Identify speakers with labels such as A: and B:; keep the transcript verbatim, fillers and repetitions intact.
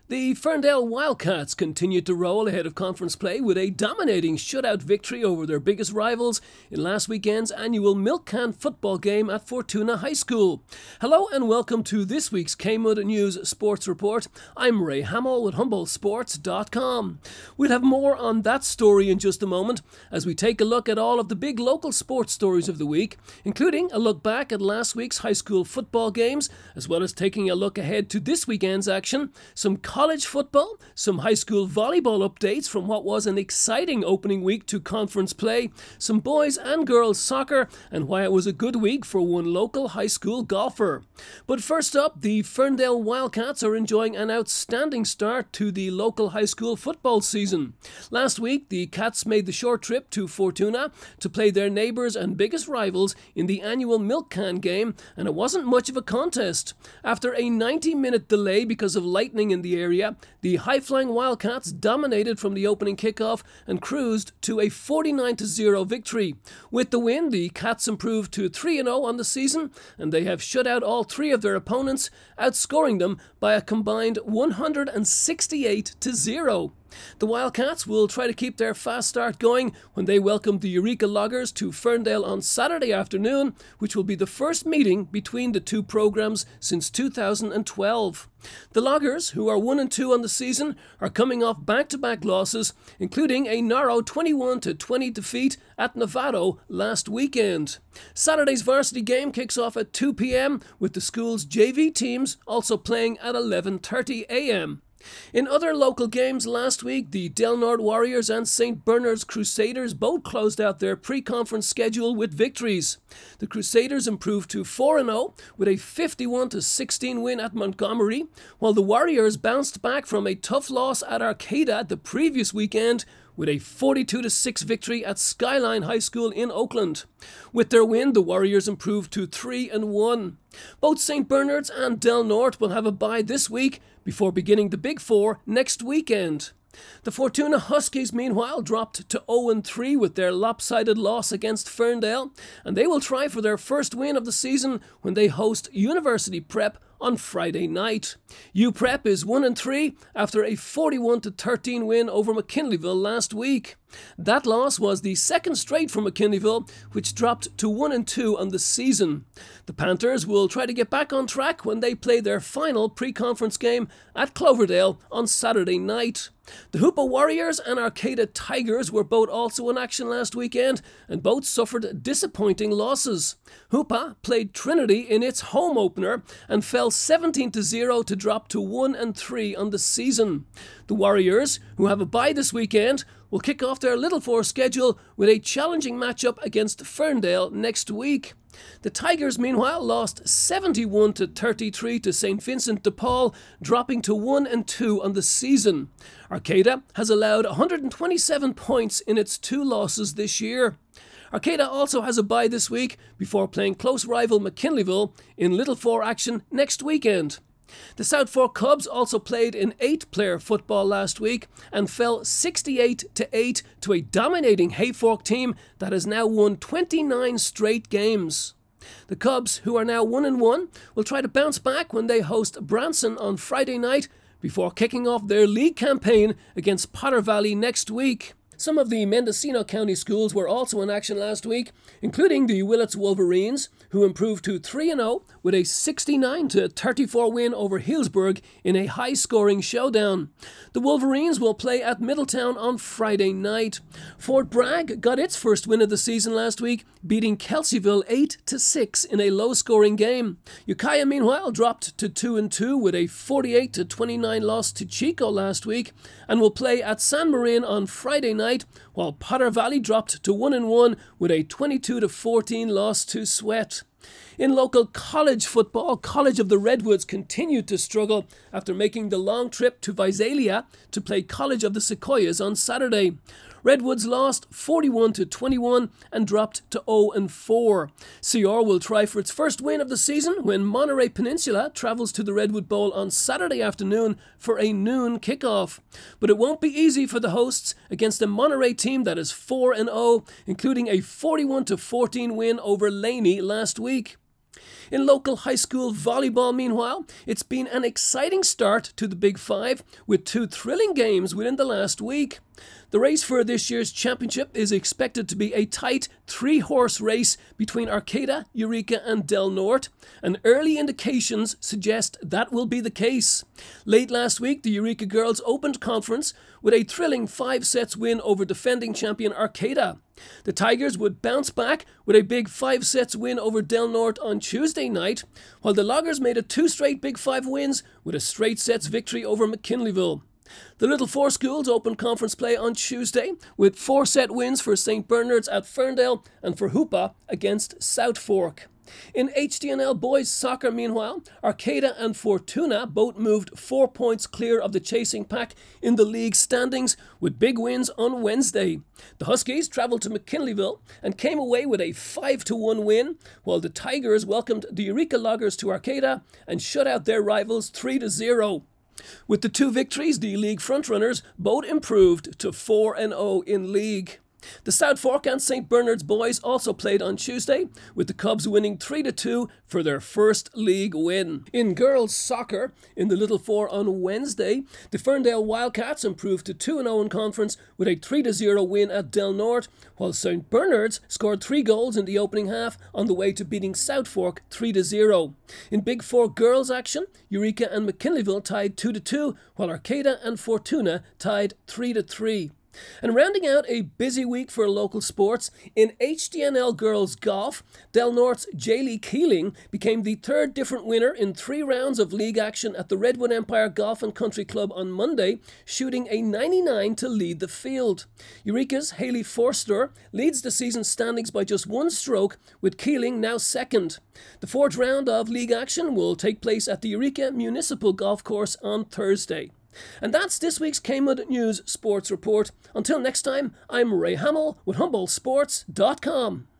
A: The Ferndale Wildcats continued to roll ahead of conference play with a dominating shutout victory over their biggest rivals in last weekend's annual Milk Can football game at Fortuna High School. Hello and welcome to this week's Kmud News Sports Report. I'm Ray Hamill with Humboldt Sports dot com. We'll have more on that story in just a moment as we take a look at all of the big local sports stories of the week, including a look back at last week's high school football games, as well as taking a look ahead to this weekend's action, some college football, some high school volleyball updates from what was an exciting opening week to conference play, some boys and girls soccer, and why it was a good week for one local high school golfer. But first up, the Ferndale Wildcats are enjoying an outstanding start to the local high school football season. Last week, the Cats made the short trip to Fortuna to play their neighbours and biggest rivals in the annual Milk Can game, and it wasn't much of a contest. After a ninety minute delay because of lightning in the area, the high-flying Wildcats dominated from the opening kickoff and cruised to a forty-nine to zero victory. With the win, the Cats improved to three and oh on the season, and they have shut out all three of their opponents, outscoring them by a combined one hundred sixty-eight to zero. The Wildcats will try to keep their fast start going when they welcome the Eureka Loggers to Ferndale on Saturday afternoon, which will be the first meeting between the two programs since two thousand twelve. The Loggers, who are one and two on the season, are coming off back-to-back losses, including a narrow twenty-one to twenty defeat at Novato last weekend. Saturday's varsity game kicks off at two p.m. with the school's J V teams also playing at eleven thirty a.m. In other local games last week, the Del Norte Warriors and Saint Bernard's Crusaders both closed out their pre-conference schedule with victories. The Crusaders improved to four and oh with a fifty-one to sixteen win at Montgomery, while the Warriors bounced back from a tough loss at Arcata the previous weekend with a forty-two to six victory at Skyline High School in Oakland. With their win, the Warriors improved to three and one. Both Saint Bernard's and Del Norte will have a bye this week before beginning the Big Four next weekend. The Fortuna Huskies, meanwhile, dropped to oh and three with their lopsided loss against Ferndale, and they will try for their first win of the season when they host University Prep on Friday night. U Prep is one and three after a forty-one to thirteen win over McKinleyville last week. That loss was the second straight for McKinleyville, which dropped to one and two on the season. The Panthers will try to get back on track when they play their final pre-conference game at Cloverdale on Saturday night. The Hoopa Warriors and Arcata Tigers were both also in action last weekend, and both suffered disappointing losses. Hoopa played Trinity in its home opener and fell seventeen to zero to drop to one and three on the season. The Warriors, who have a bye this weekend, will kick off their Little Four schedule with a challenging matchup against Ferndale next week. The Tigers, meanwhile, lost seventy-one to thirty-three to Saint Vincent de Paul, dropping to one and two on the season. Arcata has allowed one hundred twenty-seven points in its two losses this year. Arcata also has a bye this week before playing close rival McKinleyville in Little Four action next weekend. The South Fork Cubs also played in eight-player football last week and fell sixty-eight to eight to a dominating Hayfork team that has now won twenty-nine straight games. The Cubs, who are now one and one, will try to bounce back when they host Branson on Friday night before kicking off their league campaign against Potter Valley next week. Some of the Mendocino County schools were also in action last week, including the Willits Wolverines, who improved to three and oh with a sixty-nine to thirty-four win over Healdsburg in a high-scoring showdown. The Wolverines will play at Middletown on Friday night. Fort Bragg got its first win of the season last week, beating Kelseyville eight to six in a low-scoring game. Ukiah, meanwhile, dropped to two and two with a forty-eight to twenty-nine loss to Chico last week and will play at San Marin on Friday night, while Potter Valley dropped to one and one with a twenty-two to fourteen loss to Sweat. In local college football, College of the Redwoods continued to struggle after making the long trip to Visalia to play College of the Sequoias on Saturday. Redwoods lost forty-one to twenty-one and dropped to oh and four. C R will try for its first win of the season when Monterey Peninsula travels to the Redwood Bowl on Saturday afternoon for a noon kickoff. But it won't be easy for the hosts against a Monterey team that is four and oh, including a forty-one to fourteen win over Laney last week. In local high school volleyball, meanwhile, it's been an exciting start to the Big Five with two thrilling games within the last week. The race for this year's championship is expected to be a tight three-horse race between Arcata, Eureka and Del Norte, and early indications suggest that will be the case. Late last week, the Eureka girls opened conference with a thrilling five-sets win over defending champion Arcata. The Tigers would bounce back with a big five-sets win over Del Norte on Tuesday night, while the Loggers made it two straight Big Five wins with a straight-sets victory over McKinleyville. The Little Four schools opened conference play on Tuesday with four-set wins for Saint Bernard's at Ferndale and for Hoopa against South Fork. In H D N L boys soccer, meanwhile, Arcata and Fortuna both moved four points clear of the chasing pack in the league standings with big wins on Wednesday. The Huskies travelled to McKinleyville and came away with a five to one win, while the Tigers welcomed the Eureka Loggers to Arcata and shut out their rivals three to zero. With the two victories, the league frontrunners both improved to four and oh in league. The South Fork and Saint Bernard's boys also played on Tuesday, with the Cubs winning three to two for their first league win. In girls soccer, in the Little Four on Wednesday, the Ferndale Wildcats improved to two and oh in conference with a three to zero win at Del Norte, while Saint Bernard's scored three goals in the opening half on the way to beating South Fork three to zero. In Big Four girls action, Eureka and McKinleyville tied two to two, while Arcata and Fortuna tied three to three. And rounding out a busy week for local sports, in H D N L girls golf, Del Norte's Jaylee Keeling became the third different winner in three rounds of league action at the Redwood Empire Golf and Country Club on Monday, shooting a ninety-nine to lead the field. Eureka's Hayley Forster leads the season standings by just one stroke, with Keeling now second. The fourth round of league action will take place at the Eureka Municipal Golf Course on Thursday. And that's this week's Kmud News Sports Report. Until next time, I'm Ray Hamill with Humboldt Sports dot com.